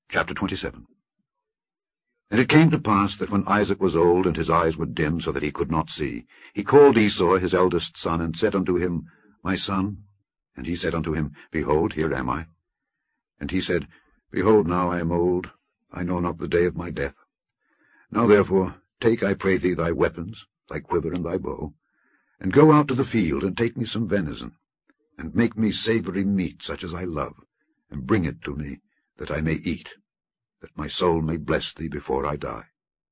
Chapter 27. And it came to pass that when Isaac was old, and his eyes were dim, so that he could not see, he called Esau his eldest son, and said unto him, My son. And he said unto him, Behold, here am I. And he said, Behold, now I am old, I know not the day of my death. Now therefore take, I pray thee, thy weapons, thy quiver and thy bow, and go out to the field, and take me some venison, and make me savory meat, such as I love, and bring it to me, that I may eat, that my soul may bless thee before I die.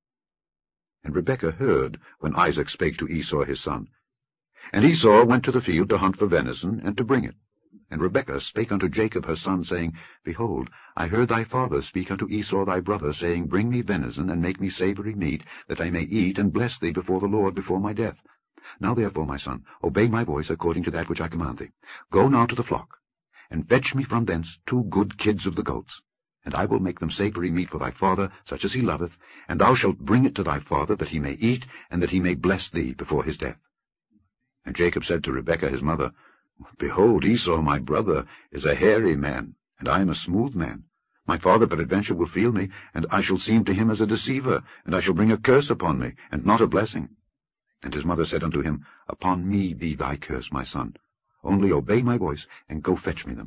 And Rebekah heard when Isaac spake to Esau his son. And Esau went to the field to hunt for venison, and to bring it. And Rebekah spake unto Jacob her son, saying, Behold, I heard thy father speak unto Esau thy brother, saying, Bring me venison, and make me savory meat, that I may eat and bless thee before the Lord before my death. Now therefore, my son, obey my voice according to that which I command thee. Go now to the flock, and fetch me from thence 2 good kids of the goats, and I will make them savory meat for thy father, such as he loveth, and thou shalt bring it to thy father, that he may eat, and that he may bless thee before his death. And Jacob said to Rebekah his mother, Behold, Esau my brother is a hairy man, and I am a smooth man. My father peradventure will feel me, and I shall seem to him as a deceiver, and I shall bring a curse upon me, and not a blessing. And his mother said unto him, Upon me be thy curse, my son. Only obey my voice, and go fetch me them.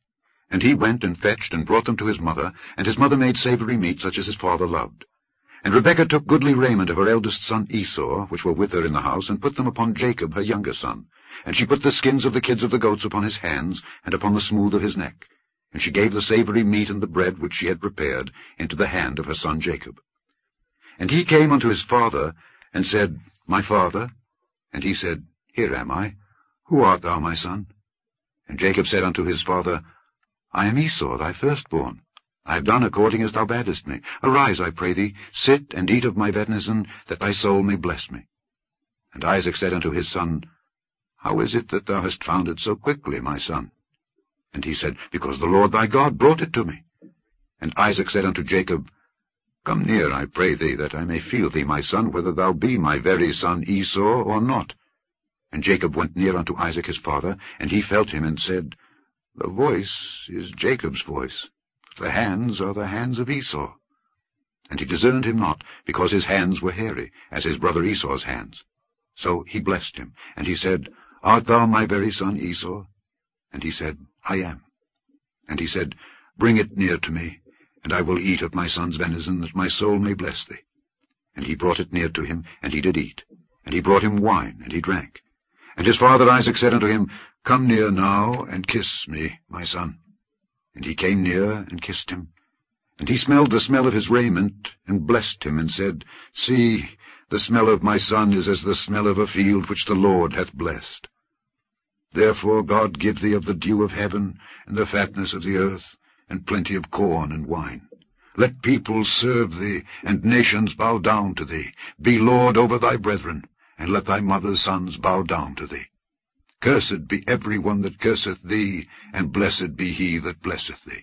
And he went and fetched, and brought them to his mother, and his mother made savory meat, such as his father loved. And Rebekah took goodly raiment of her eldest son Esau, which were with her in the house, and put them upon Jacob her younger son. And she put the skins of the kids of the goats upon his hands, and upon the smooth of his neck. And she gave the savory meat and the bread which she had prepared into the hand of her son Jacob. And he came unto his father, and said, My father? And he said, Here am I. Who art thou, my son? And Jacob said unto his father, I am Esau, thy firstborn. I have done according as thou badest me. Arise, I pray thee, sit and eat of my venison, that thy soul may bless me. And Isaac said unto his son, How is it that thou hast found it so quickly, my son? And he said, Because the Lord thy God brought it to me. And Isaac said unto Jacob, Come near, I pray thee, that I may feel thee, my son, whether thou be my very son Esau or not. And Jacob went near unto Isaac his father, and he felt him, and said, The voice is Jacob's voice, but the hands are the hands of Esau. And he discerned him not, because his hands were hairy, as his brother Esau's hands. So he blessed him, and he said, Art thou my very son Esau? And he said, I am. And he said, Bring it near to me, and I will eat of my son's venison, that my soul may bless thee. And he brought it near to him, and he did eat. And he brought him wine, and he drank. And his father Isaac said unto him, Come near now, and kiss me, my son. And he came near, and kissed him. And he smelled the smell of his raiment, and blessed him, and said, See, the smell of my son is as the smell of a field which the Lord hath blessed. Therefore God give thee of the dew of heaven, and the fatness of the earth, and plenty of corn and wine. Let peoples serve thee, and nations bow down to thee. Be Lord over thy brethren, and let thy mother's sons bow down to thee. Cursed be every one that curseth thee, and blessed be he that blesseth thee.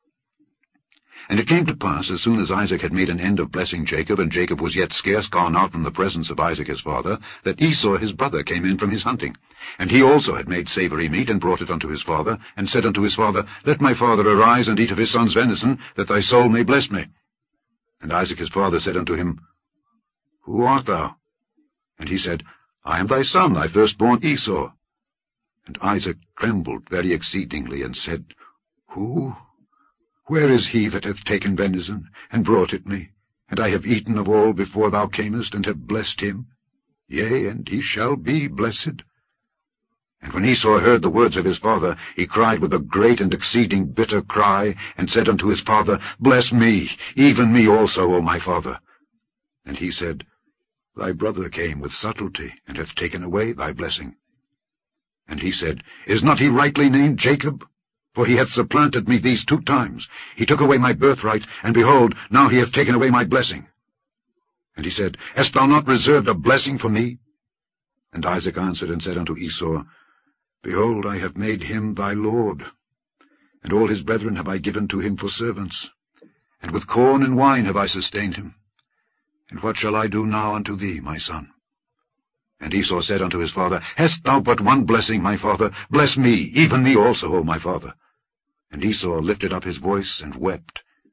And it came to pass, as soon as Isaac had made an end of blessing Jacob, and Jacob was yet scarce gone out from the presence of Isaac his father, that Esau his brother came in from his hunting. And he also had made savory meat, and brought it unto his father, and said unto his father, Let my father arise, and eat of his son's venison, that thy soul may bless me. And Isaac his father said unto him, Who art thou? And he said, I am thy son, thy firstborn Esau. And Isaac trembled very exceedingly, and said, Who? Where is he that hath taken venison, and brought it me? And I have eaten of all before thou camest, and have blessed him. Yea, and he shall be blessed. And when Esau heard the words of his father, he cried with a great and exceeding bitter cry, and said unto his father, Bless me, even me also, O my father. And he said, Thy brother came with subtlety, and hath taken away thy blessing. And he said, Is not he rightly named Jacob? For he hath supplanted me these 2 times. He took away my birthright, and behold, now he hath taken away my blessing. And he said, Hast thou not reserved a blessing for me? And Isaac answered and said unto Esau, Behold, I have made him thy lord, and all his brethren have I given to him for servants, and with corn and wine have I sustained him. And what shall I do now unto thee, my son? And Esau said unto his father, Hast thou but one blessing, my father? Bless me, even me also, O my father. And Esau lifted up his voice and wept.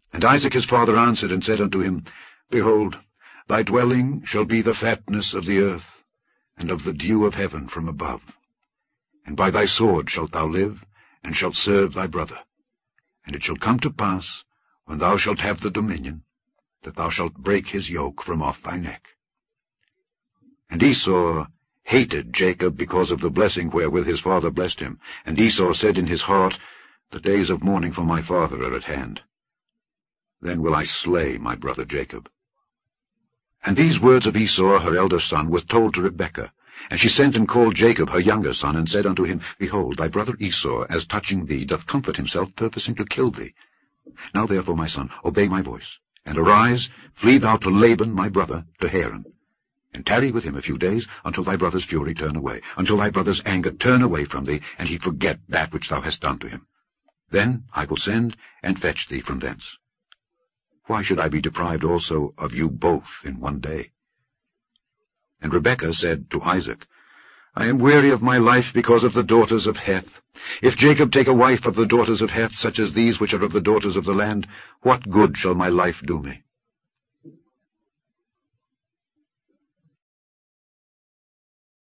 And Isaac his father answered and said unto him, Behold, thy dwelling shall be the fatness of the earth, and of the dew of heaven from above. And by thy sword shalt thou live, and shalt serve thy brother. And it shall come to pass, when thou shalt have the dominion, that thou shalt break his yoke from off thy neck. And Esau hated Jacob because of the blessing wherewith his father blessed him. And Esau said in his heart, The days of mourning for my father are at hand. Then will I slay my brother Jacob. And these words of Esau her elder son were told to Rebekah. And she sent and called Jacob her younger son, and said unto him, Behold, thy brother Esau, as touching thee, doth comfort himself, purposing to kill thee. Now therefore, my son, obey my voice, and arise, flee thou to Laban my brother, to Haran, and tarry with him a few days, until thy brother's fury turn away, until thy brother's anger turn away from thee, and he forget that which thou hast done to him. Then I will send and fetch thee from thence. Why should I be deprived also of you both in one day? And Rebekah said to Isaac, I am weary of my life because of the daughters of Heth. If Jacob take a wife of the daughters of Heth, such as these which are of the daughters of the land, what good shall my life do me?